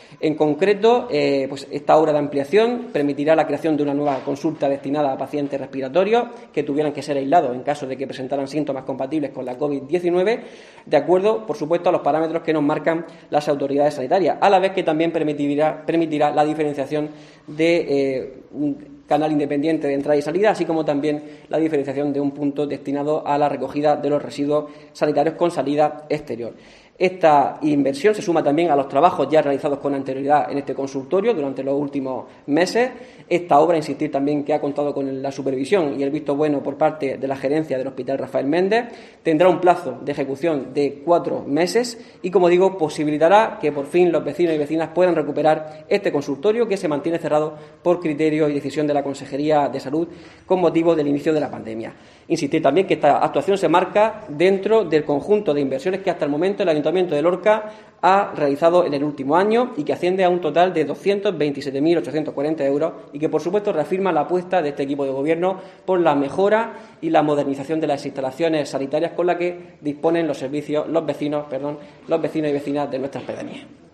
En concreto, pues esta obra de ampliación permitirá la creación de una nueva consulta destinada a pacientes respiratorios que tuvieran que ser aislados en caso de que presentaran síntomas compatibles con la COVID-19, de acuerdo, por supuesto, a los parámetros que nos marcan las autoridades sanitarias, a la vez que también permitirá la diferenciación de un canal independiente de entrada y salida, así como también la diferenciación de un punto destinado a la recogida de los residuos sanitarios con salida exterior. Esta inversión se suma también a los trabajos ya realizados con anterioridad en este consultorio durante los últimos meses. Esta obra, insistir también que ha contado con la supervisión y el visto bueno por parte de la gerencia del Hospital Rafael Méndez, tendrá un plazo de ejecución de 4 meses y, como digo, posibilitará que por fin los vecinos y vecinas puedan recuperar este consultorio que se mantiene cerrado por criterio y decisión de la Consejería de Salud con motivo del inicio de la pandemia. Insistir también que esta actuación se marca dentro del conjunto de inversiones que hasta el momento el Ayuntamiento de Lorca ha realizado en el último año y que asciende a un total de 227.840 euros y que, por supuesto, reafirma la apuesta de este equipo de gobierno por la mejora y la modernización de las instalaciones sanitarias con las que disponen los vecinos y vecinas de nuestras pedanías.